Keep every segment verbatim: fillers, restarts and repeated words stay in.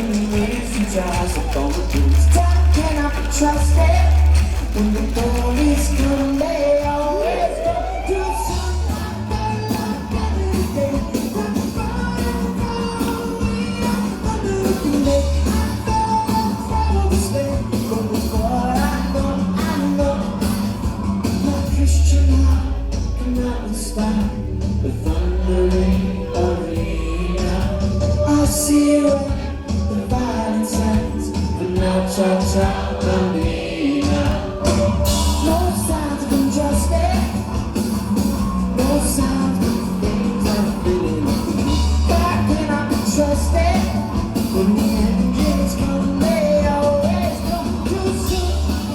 in the refugees upon the boots. Time cannot be trusted. When the police come, they always go do something better today. But before I know, I know my Christian heart cannot withstand the thundering arena. I see where the violence ends, but now cha-cha bambina. No signs of injustice, no signs of things I'm feeling. God cannot be trusted. When the engines come, they always come too soon.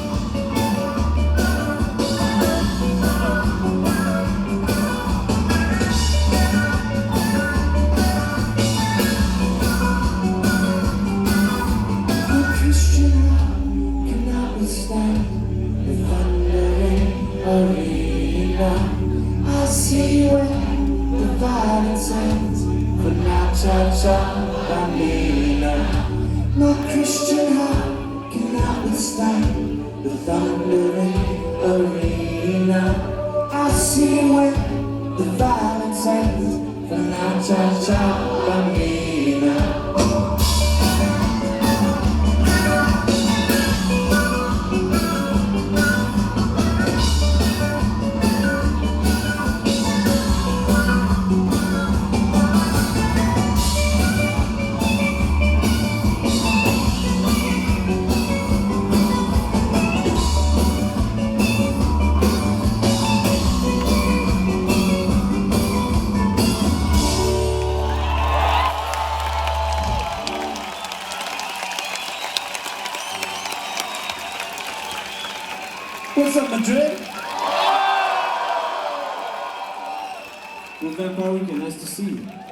Christian love cannot withstand the thundering arena. I see when the violence ends, but now cha-cha bambina. No Christian heart cannot withstand the thundering arena. I see when the violence ends, but now cha-cha bambina. What's up, Madrid? Well, Vampire Weekend, nice to see you.